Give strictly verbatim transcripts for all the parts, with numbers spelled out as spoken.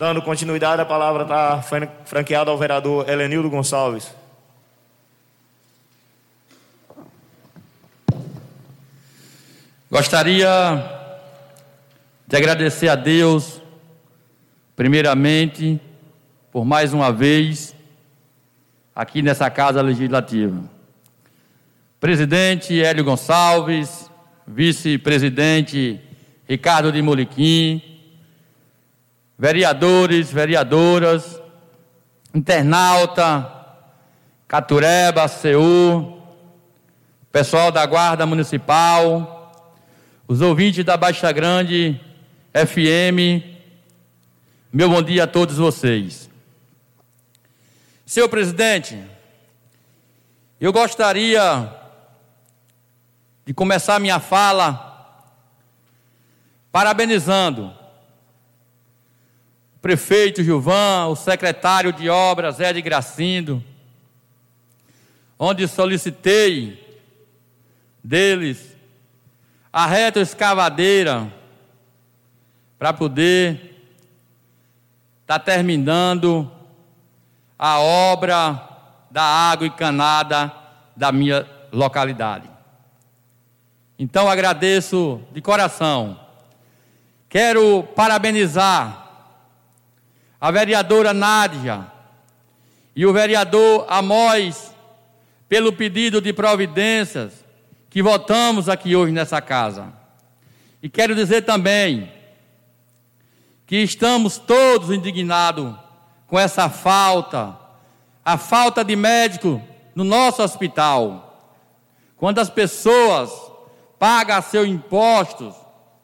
Dando continuidade, a palavra está franqueada ao vereador Helenildo Gonçalves. Gostaria de agradecer a Deus, primeiramente, por mais uma vez, aqui nessa Casa Legislativa. Presidente Hélio Gonçalves, vice-presidente Ricardo de Moliquim, vereadores, vereadoras, internauta, Catureba, C U, pessoal da Guarda Municipal, os ouvintes da Baixa Grande F M, meu bom dia a todos vocês. Senhor presidente, eu gostaria de começar minha fala parabenizando o prefeito Gilvan, o secretário de obras Zé de Gracindo, onde solicitei deles a retroescavadeira para poder estar tá terminando a obra da água encanada da minha localidade. Então agradeço de coração. Quero parabenizar a vereadora Nádia e o vereador Amós pelo pedido de providências que votamos aqui hoje nessa casa. E quero dizer também que estamos todos indignados com essa falta, a falta de médico no nosso hospital. Quando as pessoas pagam seus impostos,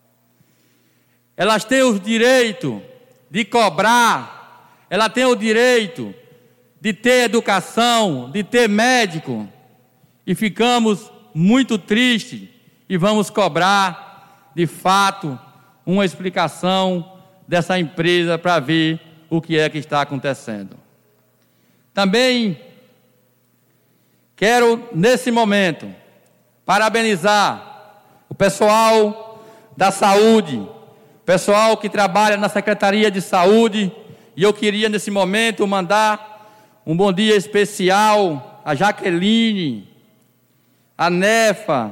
elas têm o direito de cobrar, elas têm o direito de ter educação, de ter médico, e ficamos muito tristes e vamos cobrar, de fato, uma explicação dessa empresa para ver o que é que está acontecendo. Também quero, nesse momento, parabenizar o pessoal da saúde, o pessoal que trabalha na Secretaria de Saúde, e eu queria, nesse momento, mandar um bom dia especial a Jaqueline, a Nefa,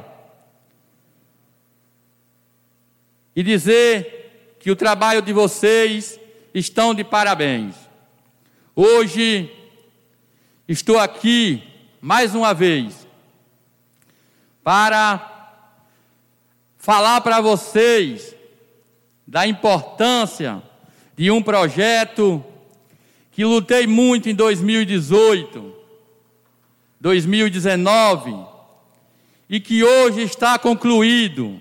e dizer que o trabalho de vocês estão de parabéns. Hoje estou aqui mais uma vez para falar para vocês da importância de um projeto que lutei muito em dois mil e dezoito, dois mil e dezenove, e que hoje está concluído,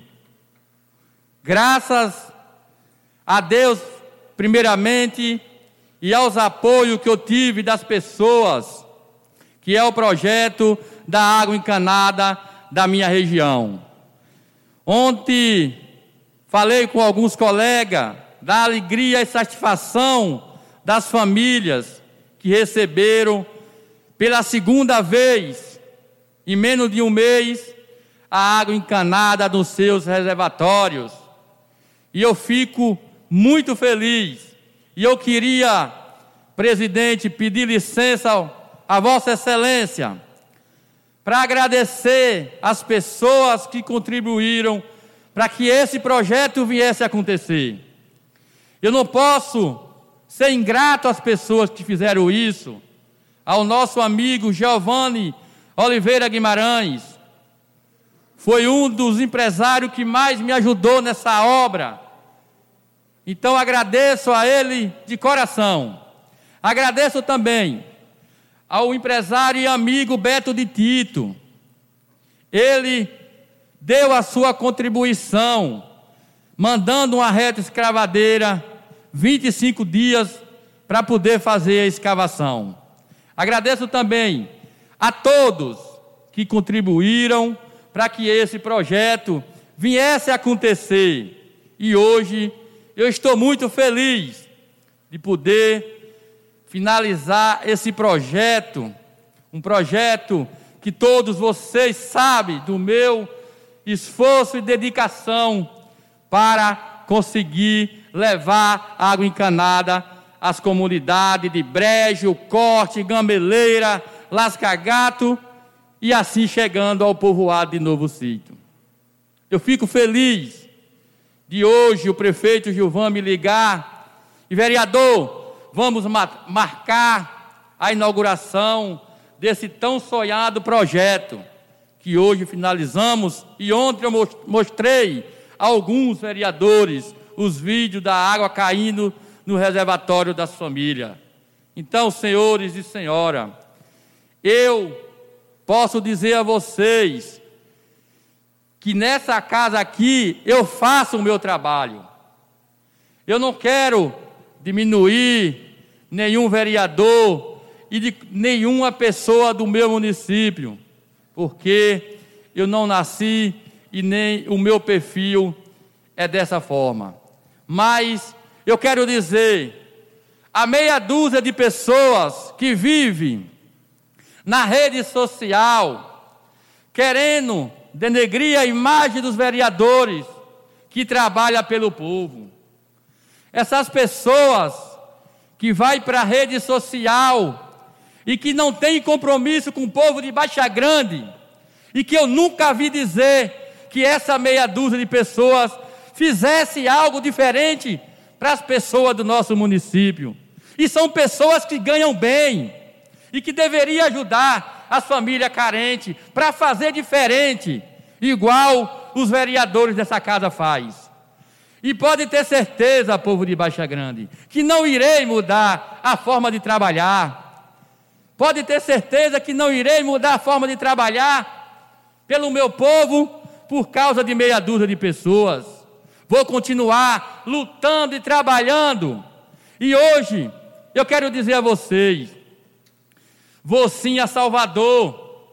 graças a Deus, primeiramente, e aos apoios que eu tive das pessoas, que é o projeto da água encanada da minha região. Ontem, falei com alguns colegas da alegria e satisfação das famílias que receberam pela segunda vez, em menos de um mês, a água encanada nos seus reservatórios. E eu fico muito feliz. E eu queria, presidente, pedir licença a Vossa Excelência para agradecer as pessoas que contribuíram para que esse projeto viesse a acontecer. Eu não posso ser ingrato às pessoas que fizeram isso, ao nosso amigo Giovanni Oliveira Guimarães. Foi um dos empresários que mais me ajudou nessa obra. Então agradeço a ele de coração. Agradeço também ao empresário e amigo Beto de Tito. Ele deu a sua contribuição, mandando uma retroescavadeira, vinte e cinco dias, para poder fazer a escavação. Agradeço também a todos que contribuíram para que esse projeto viesse a acontecer. E hoje eu estou muito feliz de poder finalizar esse projeto, um projeto que todos vocês sabem do meu esforço e dedicação para conseguir levar água encanada as comunidades de Brejo, Corte, Gameleira, Lascagato e assim chegando ao povoado de Novo Sítio. Eu fico feliz de hoje o prefeito Gilvan me ligar e, vereador, vamos marcar a inauguração desse tão sonhado projeto que hoje finalizamos, e ontem eu mostrei a alguns vereadores os vídeos da água caindo no reservatório das famílias. Então, senhores e senhora, eu posso dizer a vocês que nessa casa aqui eu faço o meu trabalho. Eu não quero diminuir nenhum vereador e de nenhuma pessoa do meu município, porque eu não nasci e nem o meu perfil é dessa forma. Mas eu quero dizer, a meia dúzia de pessoas que vivem na rede social, querendo denegrir a imagem dos vereadores que trabalham pelo povo. Essas pessoas que vão para a rede social e que não têm compromisso com o povo de Baixa Grande, e que eu nunca vi dizer que essa meia dúzia de pessoas fizesse algo diferente para as pessoas do nosso município. E são pessoas que ganham bem e que deveriam ajudar as famílias carentes para fazer diferente, igual os vereadores dessa casa faz. E pode ter certeza, povo de Baixa Grande, que não irei mudar a forma de trabalhar. Pode ter certeza que não irei mudar a forma de trabalhar pelo meu povo por causa de meia dúzia de pessoas. Vou continuar lutando e trabalhando. E hoje eu quero dizer a vocês, vou sim a Salvador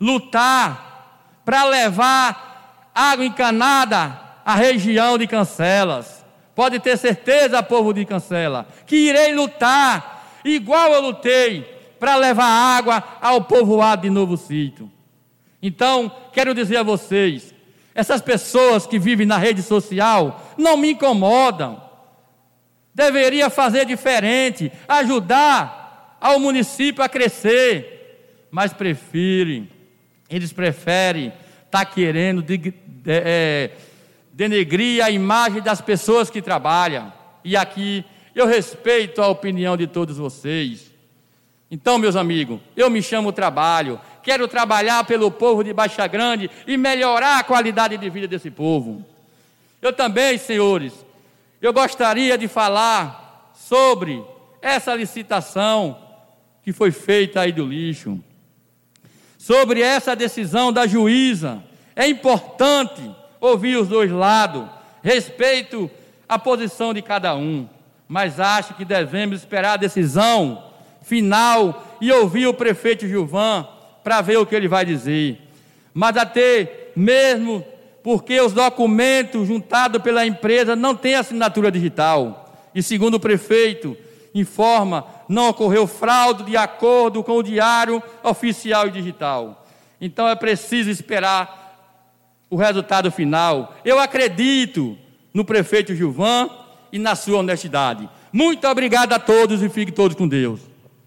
lutar para levar água encanada à região de Cancelas. Pode ter certeza, povo de Cancela, que irei lutar igual eu lutei para levar água ao povoado de Novo Sítio. Então, quero dizer a vocês, essas pessoas que vivem na rede social não me incomodam. Deveria fazer diferente, ajudar ao município a crescer, mas preferem, eles preferem estar tá querendo de, de, é, denegrir a imagem das pessoas que trabalham. E aqui eu respeito a opinião de todos vocês. Então, meus amigos, eu me chamo trabalho, quero trabalhar pelo povo de Baixa Grande e melhorar a qualidade de vida desse povo. Eu também, senhores, eu gostaria de falar sobre essa licitação que foi feita aí do lixo, sobre essa decisão da juíza. É importante ouvir os dois lados, respeito a posição de cada um, mas acho que devemos esperar a decisão final e ouvir o prefeito Gilvan para ver o que ele vai dizer. Mas até mesmo porque os documentos juntados pela empresa não têm assinatura digital. E segundo o prefeito informa, não ocorreu fraude de acordo com o diário oficial e digital. Então é preciso esperar o resultado final. Eu acredito no prefeito Gilvan e na sua honestidade. Muito obrigado a todos e fiquem todos com Deus.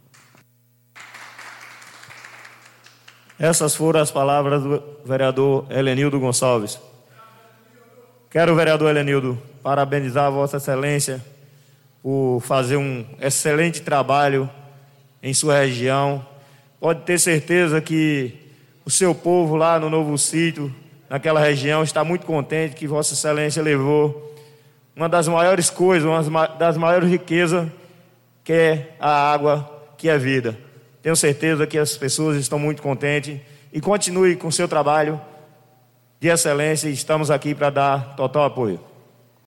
Essas foram as palavras do vereador Helenildo Gonçalves. Quero, vereador Helenildo, parabenizar a Vossa Excelência por fazer um excelente trabalho em sua região. Pode ter certeza que o seu povo lá no Novo Sítio, naquela região, está muito contente que Vossa Excelência levou uma das maiores coisas, uma das maiores riquezas, que é a água, que é vida. Tenho certeza que as pessoas estão muito contentes e continue com o seu trabalho de excelência e estamos aqui para dar total apoio.